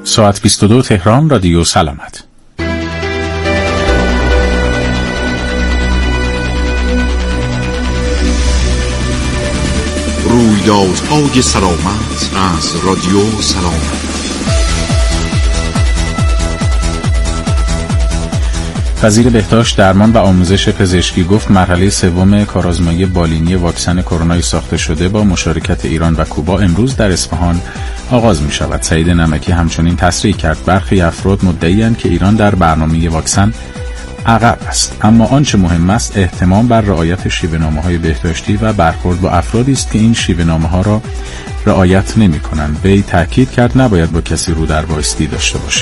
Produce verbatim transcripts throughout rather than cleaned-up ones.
ساعت بیست و دو تهران، رادیو سلامت. رویدادهای سلامت از رادیو سلامت. وزیر بهداشت، درمان و آموزش پزشکی گفت مرحله سوم کارآزمایی بالینی واکسن کرونا ساخته شده با مشارکت ایران و کوبا امروز در اصفهان آغاز می شود. سعید نمکی همچنین تصریح کرد برخی افراد مدعی‌اند که ایران در برنامه واکسن عقب است، اما آنچه مهم است اهتمام بر رعایت شیوه‌نامه‌های بهداشتی و برخورد با افرادی است که این شیوه‌نامه‌ها را رعایت نمی‌کنند. وی تاکید کرد نباید با کسی رو در بایستی داشته باشیم.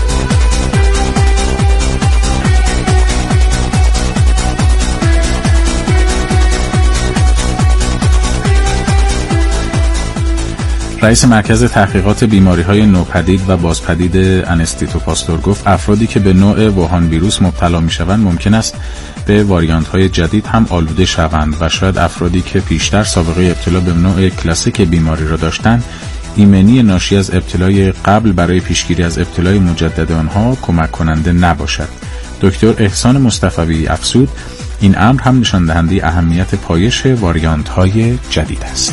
رئیس مرکز تحقیقات بیماری‌های نوپدید و بازپدید انستیتو پاستور گفت افرادی که به نوع ووهان ویروس مبتلا می‌شوند ممکن است به واریانت‌های جدید هم آلوده شوند و شاید افرادی که پیشتر سابقه ابتلا به نوع کلاسیک بیماری را داشتند ایمنی ناشی از ابتلای قبل برای پیشگیری از ابتلای مجدد آنها کمک کننده نباشد. دکتر احسان مصطفی افزود این امر هم نشان دهنده اهمیت پایش واریانت‌های جدید است.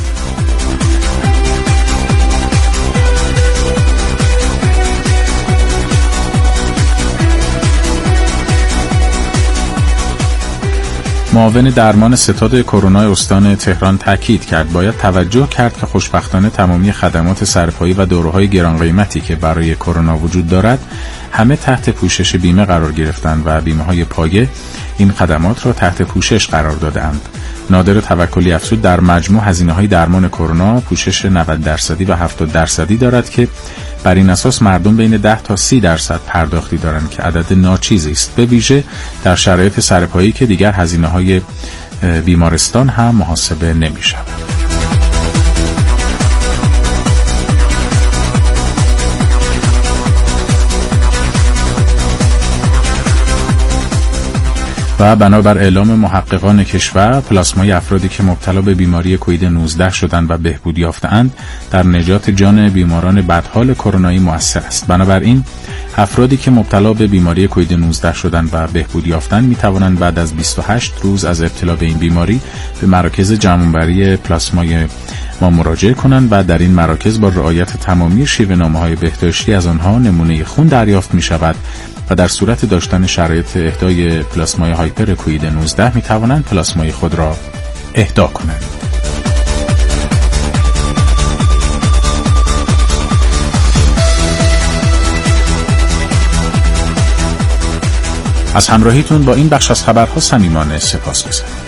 معاون درمان ستاد کرونا استان تهران تاکید کرد باید توجه کرد که خوشبختانه تمامی خدمات سرپایی و داروهای گران قیمتی که برای کرونا وجود دارد همه تحت پوشش بیمه قرار گرفتند و بیمه‌های پایه این خدمات را تحت پوشش قرار داده‌اند. نادر توکلی افزود در مجموع هزینه‌های درمان کرونا پوشش نود درصدی و هفتاد درصدی دارد که بر این اساس مردم بین ده تا سی درصد پرداختی دارند که عدد ناچیزی است، به ویژه در شرایط سرپایی که دیگر هزینه‌های بیمارستان هم محاسبه نمی‌شود. و بنابر اعلام محققان کشور پلاسمای افرادی که مبتلا به بیماری کووید نوزده شدند و بهبود یافته‌اند در نجات جان بیماران بدحال کرونایی مؤثر است. بنابراین افرادی که مبتلا به بیماری کووید نوزده شدند و بهبود یافتند می توانند بعد از بیست و هشت روز از ابتلا به این بیماری به مراکز جمع‌آوری پلاسمای ما مراجعه کنند و در این مراکز با رعایت تمامی شیوه‌نامه‌های بهداشتی از آنها نمونه خون دریافت می شود و در صورت داشتن شرایط اهدای پلاسمای هایپر کووید نوزده می توانند پلاسمای خود را اهدا کنند. از همراهیتون با این بخش از خبرها صمیمانه سپاسگزارم.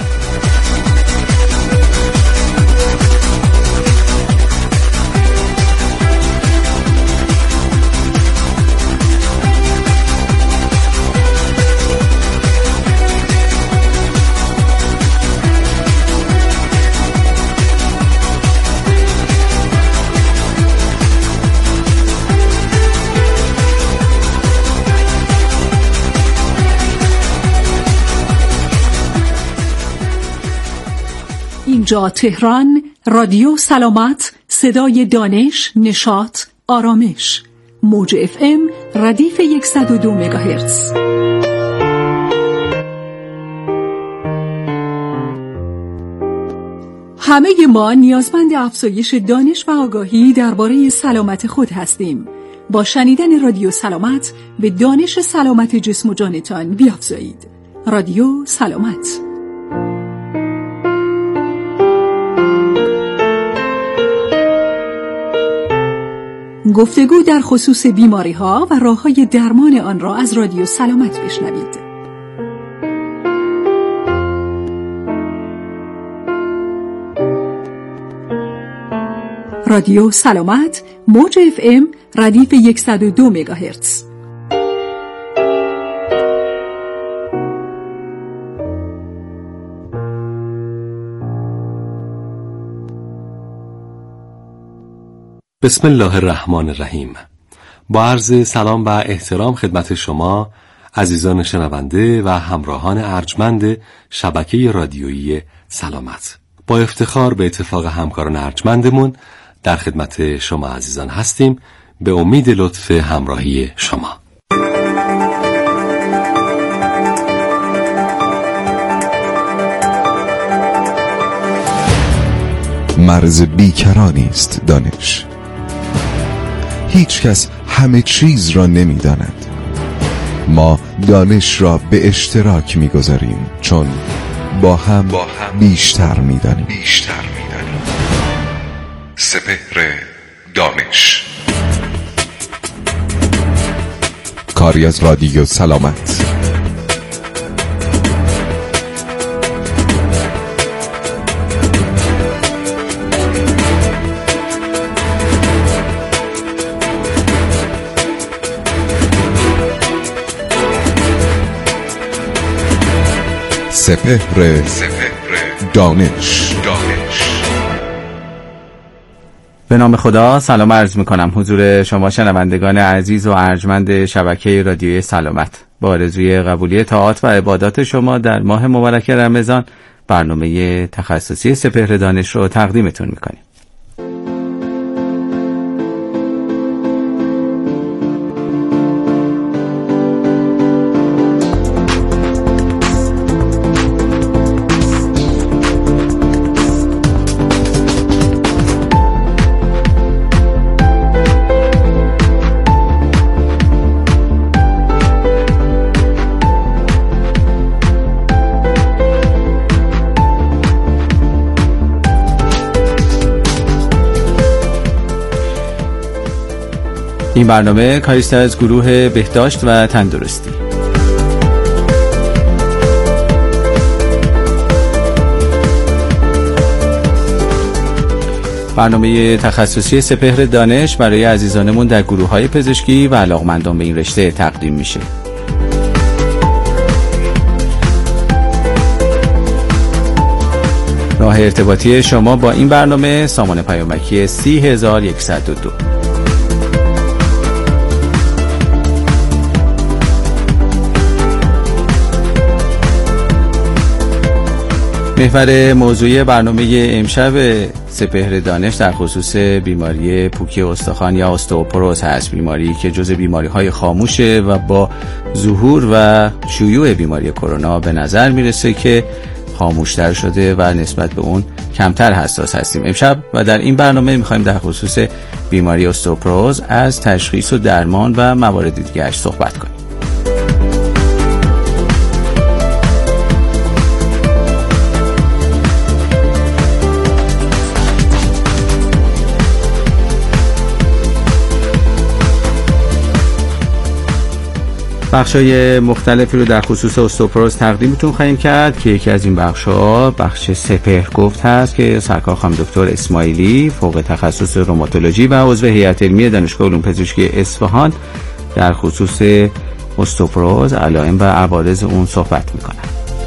اینجا تهران، رادیو سلامت، صدای دانش، نشاط، آرامش. موج اف ام ردیف صد و دو مگاهرتز. همه ما نیازمند افزایش دانش و آگاهی درباره سلامت خود هستیم. با شنیدن رادیو سلامت به دانش سلامت جسم و جانتان بیافزایید. رادیو سلامت. گفتگو در خصوص بیماری‌ها و راه‌های درمان آن را از رادیو سلامت بشنوید. رادیو سلامت، موج اف ام ردیف صد و دو مگاهرتز. بسم الله الرحمن الرحیم. با عرض سلام و احترام خدمت شما عزیزان شنونده و همراهان ارجمند شبکه رادیویی سلامت. با افتخار به اتفاق همکاران ارجمندمون در خدمت شما عزیزان هستیم. به امید لطف همراهی شما. مرز بیکرانی است دانش. هیچ کس همه چیز را نمی داند. ما دانش را به اشتراک می گذاریم چون با هم, با هم بیشتر می دانیم. بیشتر می دانیم. سپهر دانش، کاری از رادیو سلامت. سپهر دانش. به نام خدا سلام عرض میکنم حضور شما شنوندگان عزیز و ارجمند شبکه رادیوی سلامت. با آرزوی قبولی طاعات و عبادات شما در ماه مبارک رمضان برنامه تخصصی سپهر دانش رو تقدیمتون میکنیم. این برنامه کاریست از گروه بهداشت و تندرستی. برنامه تخصصی سپهر دانش برای عزیزانمون در گروه‌های پزشکی و علاقمندان به این رشته تقدیم میشه. راه ارتباطی شما با این برنامه سامان پیامکی سی هزار و صد و دو. محور موضوعی برنامه امشب سپهر دانش در خصوص بیماری پوکی استخوان یا استئوپروز هست، بیماری که جزء بیماری‌های خاموشه و با ظهور و شیوع بیماری کرونا به نظر میرسه که خاموشتر شده و نسبت به اون کمتر حساس هستیم. امشب و در این برنامه می‌خوایم در خصوص بیماری استئوپروز از تشخیص و درمان و موارد دیگرش صحبت کنیم. بخشای مختلفی رو در خصوص استئوپروز تقدیمتون خواهیم کرد که یکی از این بخش‌ها بخش سپهر گفت هست که سرکار خانم دکتر اسماعیلی فوق تخصص روماتولوژی و عضو هیئت علمی دانشگاه علوم پزشکی اصفهان در خصوص استئوپروز، علائم و عوارض اون صحبت می‌کنند.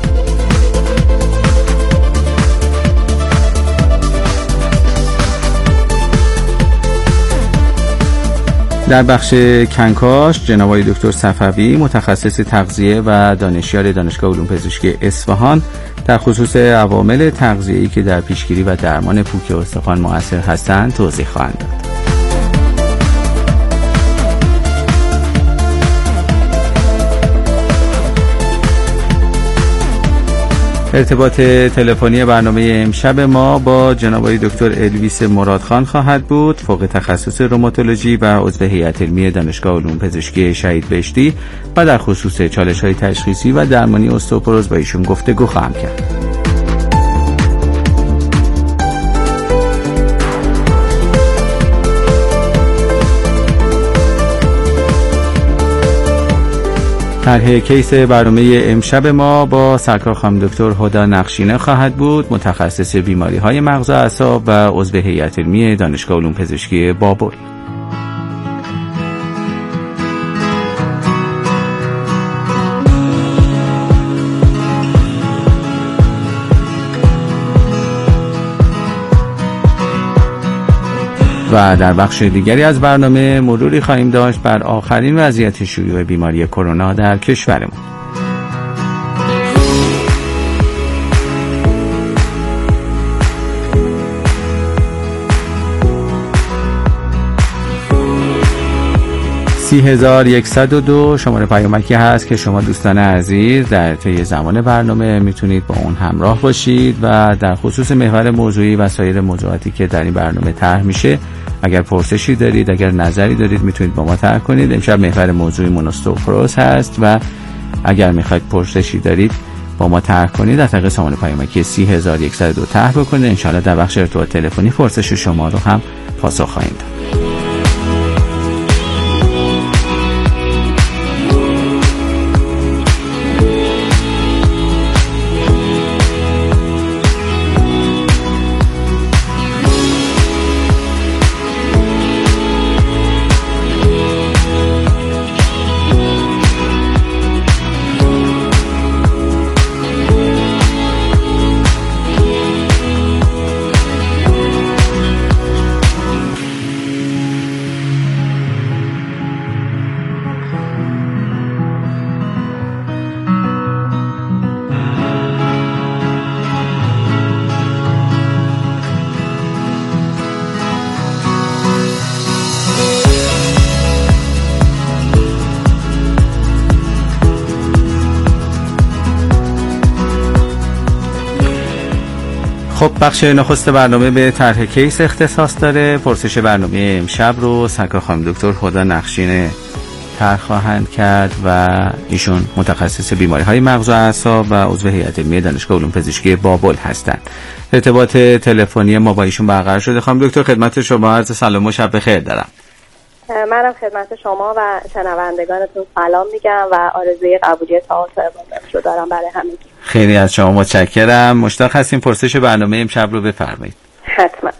در بخش کنکاش جناب آقای دکتر صفوی متخصص تغذیه و دانشیار دانشگاه علوم پزشکی اصفهان در خصوص عوامل تغذیه‌ای که در پیشگیری و درمان پوکی استخوان مؤثر هستند توضیح خواهند داد. ارتباط تلفنی برنامه امشب ما با جناب آقای دکتر الویس مرادخان خواهد بود، فوق تخصص روماتولوژی و عضو هیئت علمی دانشگاه علوم پزشکی شهید بهشتی، و در خصوص چالش‌های تشخیصی و درمانی استئوپروز با ایشون گفتگو خواهم کرد. طرح کیس برنامه امشب ما با سرکار خانم دکتر هدی نقشینه خواهد بود، متخصص بیماری‌های مغز و اعصاب و عضو هیئت علمی دانشگاه علوم پزشکی بابل. و در بخش دیگری از برنامه مروری خواهیم داشت بر آخرین وضعیت شیوع بیماری کرونا در کشورمون. سی هزار و صد و دو شماره پیامکی هست که شما دوستان عزیز در طی زمان برنامه میتونید با اون همراه باشید و در خصوص محور موضوعی و سایر موضوعاتی که در این برنامه طرح میشه اگر پرسشی دارید، اگر نظری دارید میتونید با ما طرح کنید. امشب محور موضوعی استئوپوروز هست و اگر میخواید پرسشی دارید با ما طرح کنید از طریق سامان پیامکی سی هزار و صد و دو طرح بکنید. انشاءالله در بخش ارتباط تلفنی پرسش شما رو هم پاسخ خواهیم داد. خب بخش نخست برنامه به طرح کیس اختصاص داره. پرسش برنامه امشب رو سرکار خانم دکتر هدی نقشین طرح خواهند کرد و ایشون متخصص بیماری های مغز و اعصاب و عضو هیئت علمی دانشگاه علوم پزشکی بابل هستند. ارتباط تلفنی ما با ایشون برقرار شده. خانم دکتر خدمت شما عرض سلام و شب بخیر دارم. منم خدمت شما و شنوندگانتون سلام میگم و آرزوی قبولی تئاتر رو دارم برای همگی. خیلی از شما متشکرم. مشتاق هستیم پرسش برنامه امشب رو بفرمایید. حتما.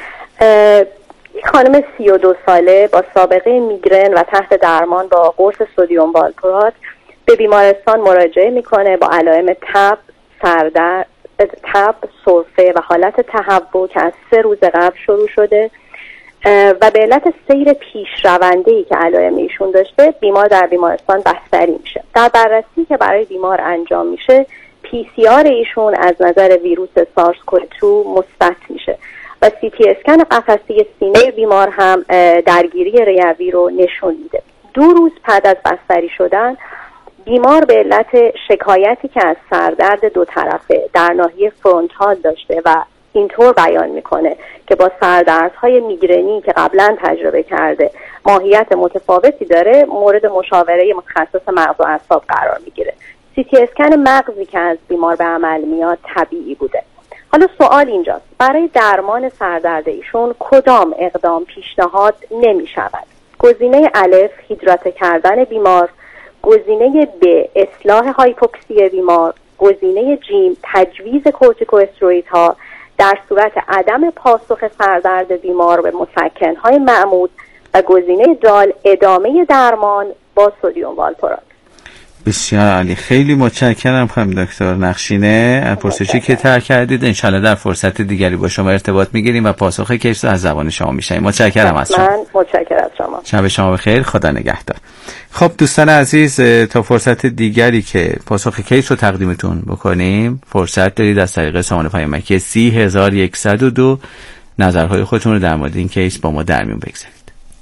یک خانم سی و دو ساله با سابقه میگرن و تحت درمان با قرص سدیم والپرات به بیمارستان مراجعه میکنه با علائم تب، سردرد، تب، سرفه و حالت تهوع که از سه روز قبل شروع شده و به علت سیر پیشرونده‌ای که علائم ایشون داشته بیمار در بیمارستان بستری میشه. در بررسی که برای بیمار انجام میشه پی سی آر ایشون از نظر ویروس سارس کوو دو مثبت میشه و سی تی اسکن قفسه سینه بیمار هم درگیری ریوی رو نشون میده. دو روز بعد از بستری شدن بیمار به علت شکایتی که از سردرد دو طرفه در ناحیه فرونتال داشته و اینطور بیان میکنه که با سردردهای میگرنی که قبلا تجربه کرده ماهیت متفاوتی داره مورد مشاوره متخصص مغز و اعصاب قرار میگیره. سی تی اسکن مغزی که از بیمار به عمل میاد طبیعی بوده. حالا سوال اینجاست برای درمان سردرد ایشون کدام اقدام پیشنهاد نمی شود؟ گزینه الف هیدراته کردن بیمار، گزینه ب اصلاح هایپوکسی بیمار، گزینه جیم تجویز کورتیکواستروئیدها در صورت عدم پاسخ سردرد بیمار به مسکن‌های معمول و گزینه دال ادامه درمان با سدیم والپرات. بسیار عالی، خیلی متشکرم خانم دکتر نقشینه. پرسشی که طرح کردید انشالله در فرصت دیگری با شما ارتباط میگیریم و پاسخ کیس رو از زبان شما میشنیم. متشکرم از شما. من متشکرم از شما. شب شما بخیر، خدا نگهدار. خب دوستان عزیز، تا فرصت دیگری که پاسخ کیس رو تقدیمتون بکنیم فرصت دارید از طریق سامان پیامکی سی هزار و صد و دو نظرهای خودتون رو در مورد این کیس با ما در میون بگذارید.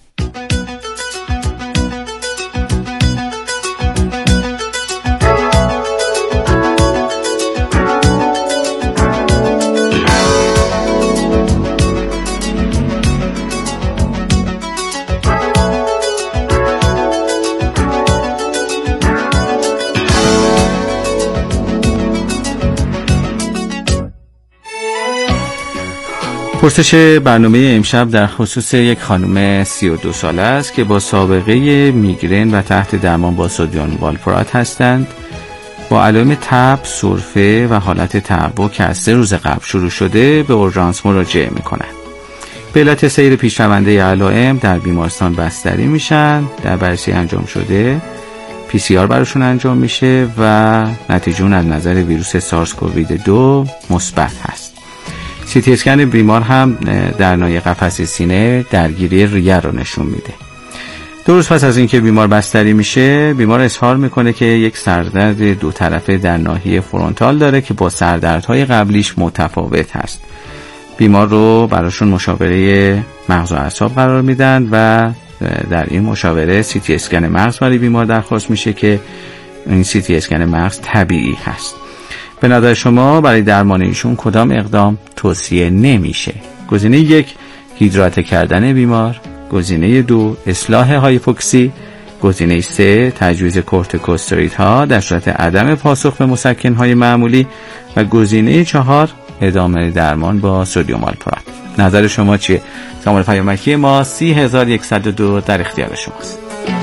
پرسش برنامه امشب در خصوص یک خانم سی و دو ساله است که با سابقه میگرن و تحت درمان با سدیم والپرات هستند. با علائم تب، سرفه و حالت تهوع که از سه روز قبل شروع شده به اورژانس مراجعه میکنند. به علت سیر پیشرونده علائم در بیمارستان بستری میشن. در بررسی انجام شده پی سی آر براشون انجام میشه و نتیجه اون از نظر ویروس سارس کوو دو مثبت هست. سی تی اسکن بیمار هم در ناحیه قفسه سینه درگیری ریه رو نشون میده. دو روز پس از اینکه بیمار بستری میشه بیمار اظهار میکنه که یک سردرد دو طرفه در ناحیه فرونتال داره که با سردردهای قبلیش متفاوت هست. بیمار رو براشون مشاوره مغز و اعصاب قرار میدن و در این مشاوره سی تی اسکن مغز برای بیمار درخواست میشه که این سی تی اسکن مغز طبیعی هست. به نظر شما برای درمان ایشون کدام اقدام توصیه نمیشه؟ گزینه یک هیدراته کردن بیمار، گزینه دو اصلاح هایپوکسی، گزینه سه تجویز کورتیکوستروئیدها در صورت عدم پاسخ به مسکن‌های معمولی و گزینه چهار ادامه درمان با سدیم آلپورات. نظر شما چیه؟ شماره پیامکی ما سی هزار و صد و دو در اختیار شماست.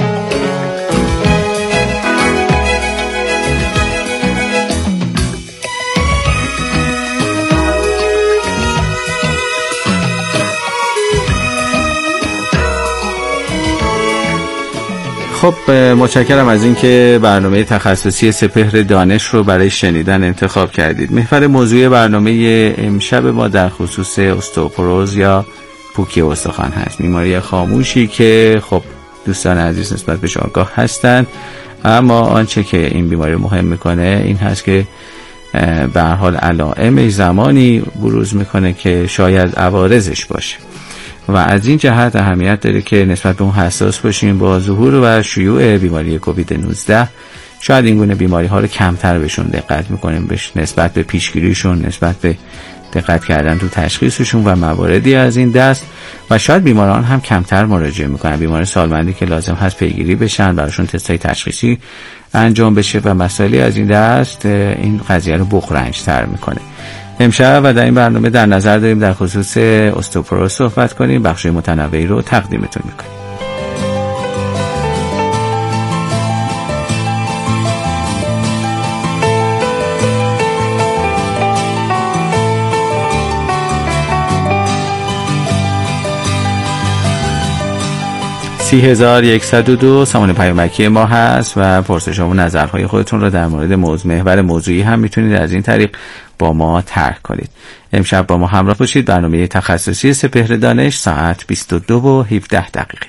خب متشکرم از اینکه برنامه تخصصی سپهر دانش رو برای شنیدن انتخاب کردید. محور موضوع برنامه امشب ما در خصوص استئوپروز یا پوکی استخوان هست، بیماری خاموشی که خب دوستان عزیز نسبت بهش آگاه هستند، اما آنچه که این بیماری مهم میکنه این هست که به هر حال علائمش زمانی بروز میکنه که شاید عوارضش باشه و از این جهت اهمیت داره که نسبت به اون حساس باشیم. با ظهور و شیوع بیماری کووید نوزده شاید این گونه بیماری ها رو کمتر بهشون دقت میکنیم، بهش نسبت به پیشگیریشون، نسبت به دقت کردن تو تشخیصشون و مواردی از این دست، و شاید بیماران هم کمتر مراجعه میکنن، بیمار سالمندی که لازم هست پیگیری بشن، براشون تستای تشخیصی انجام بشه و مسائلی از این دست این قضیه رو بغرنج تر میکنه. امشب و در این برنامه در نظر داریم در خصوص استئوپروز صحبت کنیم. بخش متنوعی رو تقدیمتون میکنیم. سی هزار و صد و دو سامانه پیامکی ما هست و پرسش و نظرهای خودتون رو در مورد موضوع محور موضوعی هم میتونید از این طریق با ما طرح کنید. امشب با ما همراه باشید. برنامه تخصصی سپهر دانش ساعت بیست و دو و هفده دقیقه.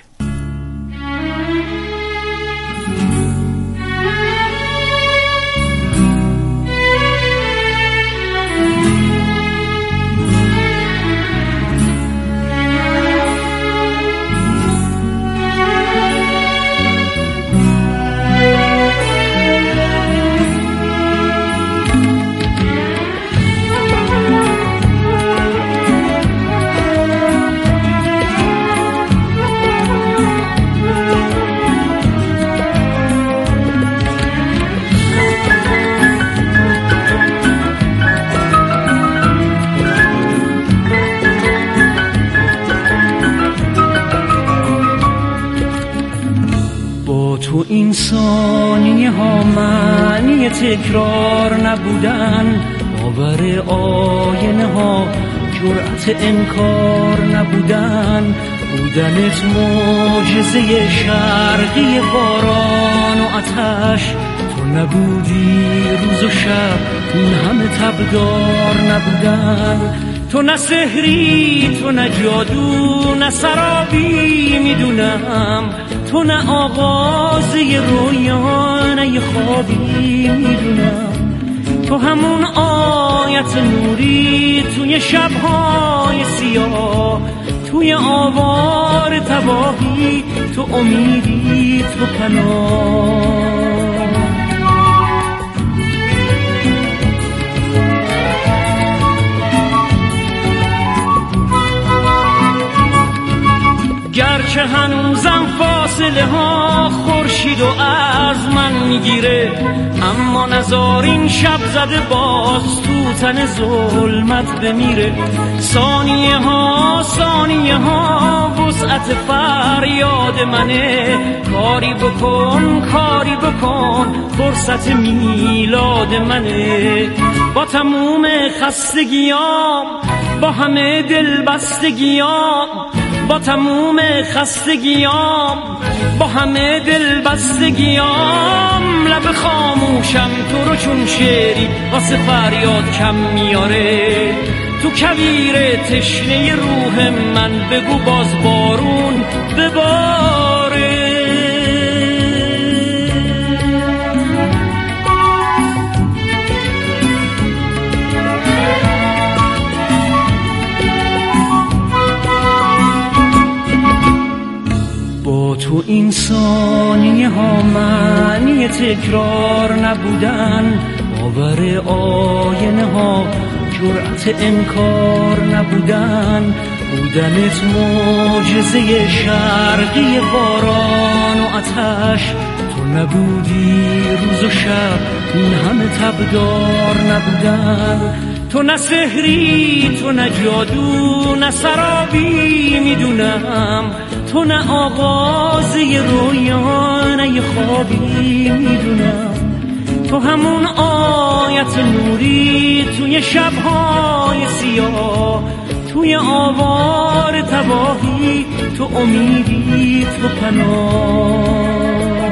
تو این ثانیه ها معنی تکرار نبودن، باور آینه ها جرأت انکار نبودن، بودنت معجزه شرقی باران و آتش، تو نبودی روز و شب این همه تبدار نبودن، تو نه سحری تو نه جادو نه سرابی میدونم، تو نه آغازه رویا نه یه خوابی میدونم، تو همون آیت نوری توی شبهای سیاه، توی آوار تباهی تو امیدی تو پناه. گرچه هنوزم فاصله ها خورشید و از من میگیره، اما نزار این شب زده باز تو تن ظلمت بمیره، ثانیه ها ثانیه ها وسعت فریاد منه، کاری بکن کاری بکن فرصت میلاد منه، با تموم خستگیام با همه دل بستگیام، با تموم خستگیام با همه دل بستگیام، لب خاموشم تو رو چون شعری واسه فریاد کم میاره، تو کویر تشنه روح من بگو باز بارون بباره. تو این ثانیه ها معنی تکرار نبودن، باور آینه ها جرأت انکار نبودن، بودنت معجزه شرقی باران و آتش، تو نبودی روز و شب این همه تبدار نبودن، تو نه سحری تو نه جادو نه سرابی میدونم، تو نه آغاز یه رویا نه یه خوابی میدونم، تو همون آیت نوری توی شبهای سیاه، توی آوار تباهی تو امیدی تو پناه.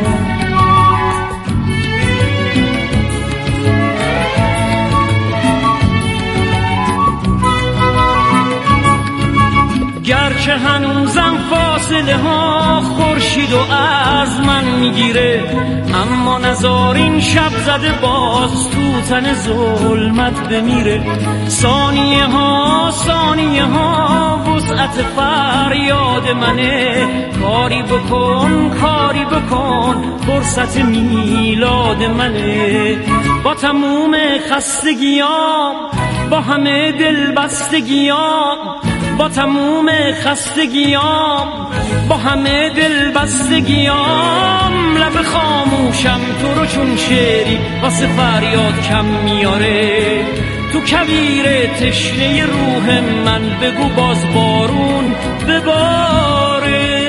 گرچه هنوزم فاصله ها خورشید و از من میگیره، اما نزار این شب زده باز تو تن ظلمت بمیره، ثانیه ها ثانیه ها وسعت فریاد منه، کاری بکن کاری بکن فرصت میلاد منه، با تموم خستگیام با همه دلبستگیام، با تموم خستگیام با همه دلبستگیام، لب خاموشم تو رو چون شعری واسه فریاد کم میاره، تو کویر تشنه روح من بگو باز بارون بباره.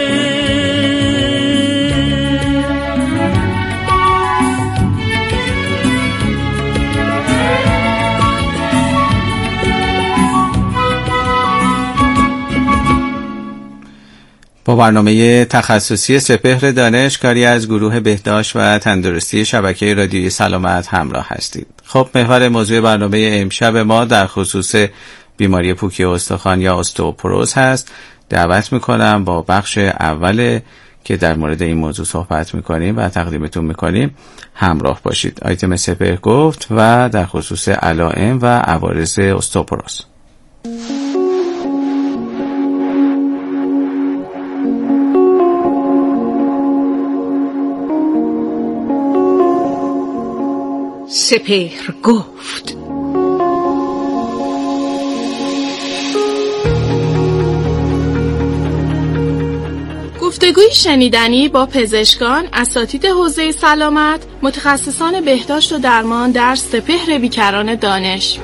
با برنامه تخصصی سپهر دانش کاری از گروه بهداشت و تندرستی شبکه رادیویی سلامت همراه هستید. خب محور موضوع برنامه امشب ما در خصوص بیماری پوکی استخوان یا استئوپروز هست. دعوت میکنم با بخش اول که در مورد این موضوع صحبت میکنیم و تقدیمتون میکنیم همراه باشید. آیتم سپهر گفت و در خصوص علائم و عوارض استئوپروز. سپهر گفت. گفتگوی شنیدنی با پزشکان، اساتید حوزه سلامت، متخصصان بهداشت و درمان در سپهر بیکران دانش.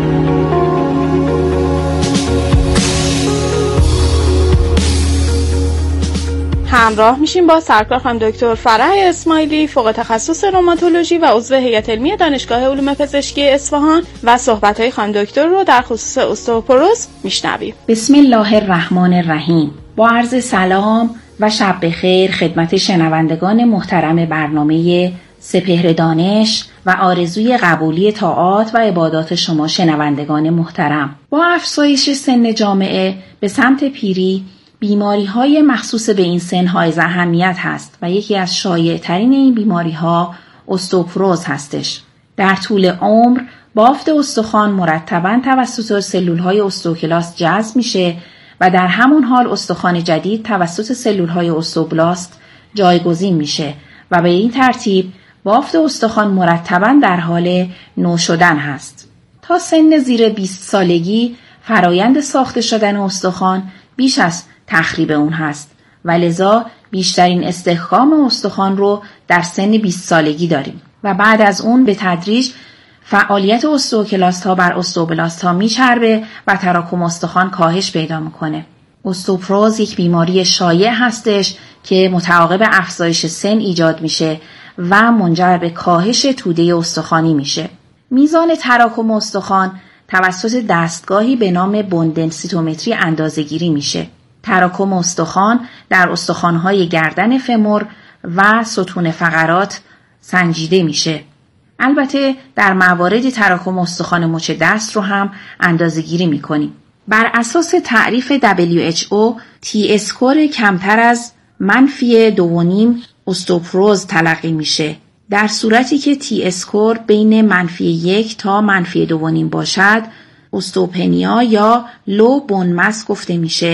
همراه میشیم با سرکار خانم دکتر فرح اسماعیلی، فوق تخصص روماتولوژی و عضو هیئت علمی دانشگاه علوم پزشکی اصفهان و صحبت‌های خانم دکتر رو در خصوص استئوپروز میشنویم. بسم الله الرحمن الرحیم. با عرض سلام و شب بخیر خدمت شنوندگان محترم برنامه سپهر دانش و آرزوی قبولی طاعات و عبادات شما شنوندگان محترم. با افزایش سن جامعه به سمت پیری، بیماری‌های مخصوص به این سن حائز اهمیت هست و یکی از شایع‌ترین این بیماری‌ها استئوپروز هستش. در طول عمر بافت استخوان مرتباً توسط سلول‌های استئوکلاست جذب میشه و در همون حال استخوان جدید توسط سلول‌های استوبلاست جایگزین میشه و به این ترتیب بافت استخوان مرتباً در حال نو شدن هست. تا سن زیر بیست سالگی فرایند ساخته شدن استخوان بیش از تخریب اون هست و لذا بیشترین استحکام استخوان رو در سن بیست سالگی داریم و بعد از اون به تدریج فعالیت استئوکلاست ها بر استوبلاست ها میچربه و تراکم استخوان کاهش پیدا میکنه. استئوپروز یک بیماری شایع هستش که متعاقب افزایش سن ایجاد میشه و منجر به کاهش توده استخوانی میشه. میزان تراکم استخوان توسط دستگاهی به نام بون دنسیتومتری اندازه‌گیری میشه. تراکم استخوان در استخوان‌های گردن فمور و ستون فقرات سنجیده میشه. البته در موارد تراکم استخوان مچ دست رو هم اندازه‌گیری میکنیم. بر اساس تعریف دبلیو اچ او تی اسکور کمتر از منفی دو و نیم استئوپروز تلقی میشه. در صورتی که تی اسکور بین منفی یک تا منفی دو و نیم باشد استئوپنیا یا لو بون مس گفته میشه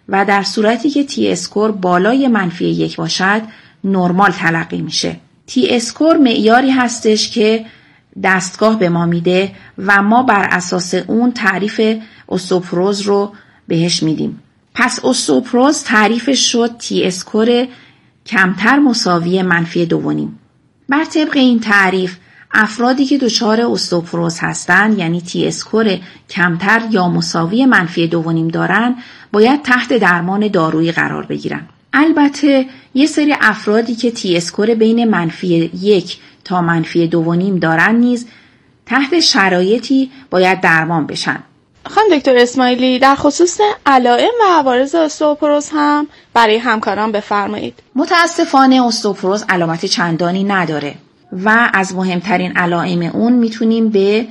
و در صورتی که تی اسکور بالای منفی یک باشد نرمال تلقی میشه. تی اسکور معیاری هستش که دستگاه به ما میده و ما بر اساس اون تعریف استوپروز رو بهش میدیم. پس استوپروز تعریفش شد تی اسکور کمتر مساوی منفی دو و نیم. بر طبق این تعریف افرادی که دچار استوپروز هستند، یعنی تی اسکور کمتر یا مساوی منفی دو و نیم دارن، باید تحت درمان دارویی قرار بگیرن. البته یه سری افرادی که تی اسکور بین منفی یک تا منفی دو و نیم دارن نیز تحت شرایطی باید درمان بشن. خانم دکتر اسماعیلی، در خصوص علائم و عوارض استوپروز هم برای همکاران بفرمایید. متاسفانه استوپروز علامت چندانی نداره و از مهمترین علائم اون میتونیم به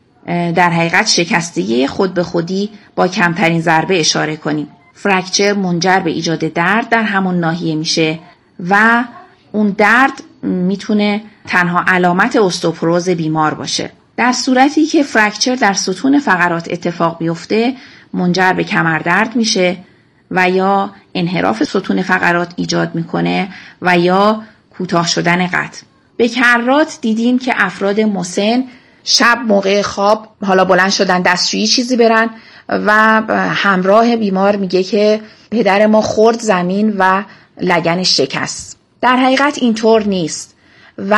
در حقیقت شکستگی خود به خودی با کمترین ضربه اشاره کنیم. فرکچر منجر به ایجاد درد در همون ناحیه میشه و اون درد میتونه تنها علامت استوپروز بیمار باشه. در صورتی که فرکچر در ستون فقرات اتفاق بیفته منجر به کمردرد میشه و یا انحراف ستون فقرات ایجاد میکنه و یا کوتاه شدن قد. به کرات دیدیم که افراد مسن شب موقع خواب حالا بلند شدن دستشویی چیزی برن و همراه بیمار میگه که پدر ما خورد زمین و لگنش شکست. در حقیقت اینطور نیست و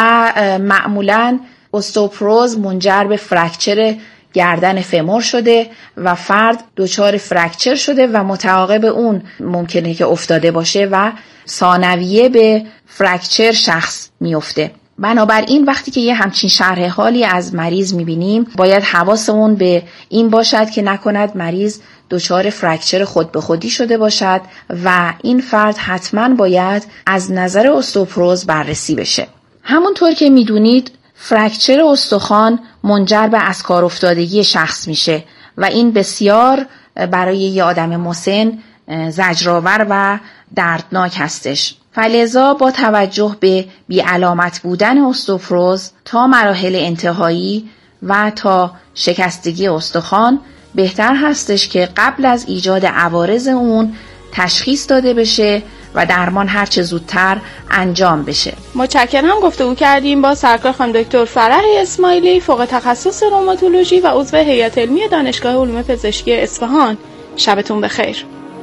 معمولاً استوپروز منجر به فرکچر گردن فمور شده و فرد دچار فرکچر شده و متعاقب اون ممکنه که افتاده باشه و ثانویه به فرکچر شخص میفته. بنابراین وقتی که یه همچین شرح حالی از مریض میبینیم باید حواسمون به این باشد که نکند مریض دچار فرکچر خود به خودی شده باشد و این فرد حتما باید از نظر استوپروز بررسی بشه. همونطور که میدونید فرکچر استخوان منجر به از کار افتادگی شخص میشه و این بسیار برای یه آدم مسن زجرآور و دردناک هستش. فلذا با توجه به بی‌علامت بودن استوپروز تا مراحل انتهایی و تا شکستگی استخوان بهتر هستش که قبل از ایجاد عوارض اون تشخیص داده بشه و درمان هر چه زودتر انجام بشه. متشکرم. گفتگو کردیم با سرکار خانم دکتر فرح اسماعیلی، فوق تخصص روماتولوژی و عضو هیئت علمی دانشگاه علوم پزشکی اصفهان. شبتون بخیر.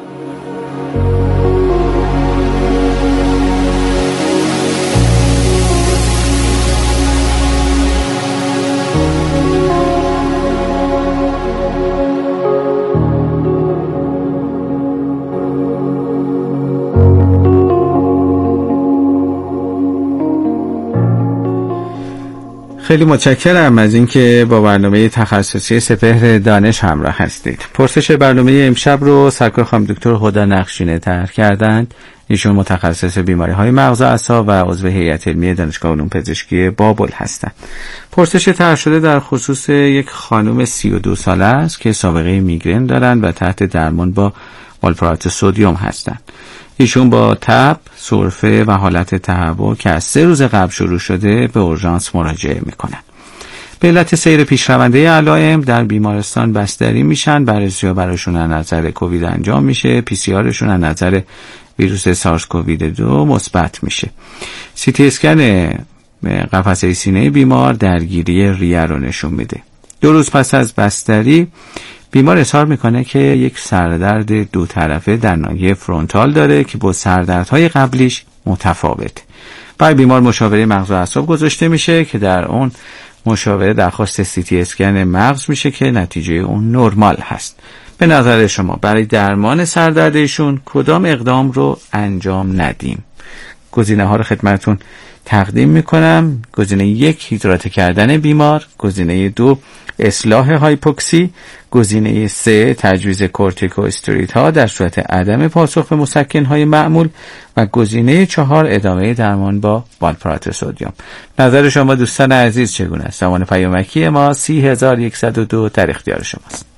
خیلی متشکرم از اینکه با برنامه تخصصی سپهر دانش همراه هستید. پرسش برنامه امشب رو سرکار خانم دکتر هدی نقشینه طرح کردند. ایشون متخصص بیماری‌های مغز و اعصاب و عضو هیئت علمی دانشگاه علوم پزشکی بابل هستند. پرسش طرح شده در خصوص یک خانم سی و دو ساله است که سابقه میگرن دارند و تحت درمان با والپرات سدیم هستند. ایشون با تب، سرفه و حالت تهوع که از سه روز قبل شروع شده به اورژانس مراجعه میکنن. به علت سیر پیشرونده علائم در بیمارستان بستری میشن، بررسی‌ها براشون از نظر کووید انجام میشه، پی سی آرشون از نظر ویروس سارس کووید دو مثبت میشه. سی تی اسکن قفسه سینه بیمار درگیری ریه رو نشون میده. دو روز پس از بستری بیمار اظهار میکنه که یک سردرد دو طرفه در ناحیه فرونتال داره که با سردردهای قبلیش متفاوت. برای بیمار مشاوره مغز و اعصاب گذاشته میشه که در اون مشاوره درخواست سی تی اسکن مغز میشه که نتیجه اون نرمال هست. به نظر شما برای درمان سردرد ایشون کدام اقدام رو انجام ندیم؟ گزینه ها رو خدمتتون تقدیم میکنم. گزینه یک هیدراته کردن بیمار، گزینه دو اصلاح هایپوکسی، گزینه سه تجویز کورتیکوستروئید ها در صورت عدم پاسخ به مسکن های معمول و گزینه چهار ادامه درمان با والپرات سدیم. نظر شما دوستان عزیز چگونه است؟ زمان پیامکی ما سی هزار و صد و دو در اختیار شماست.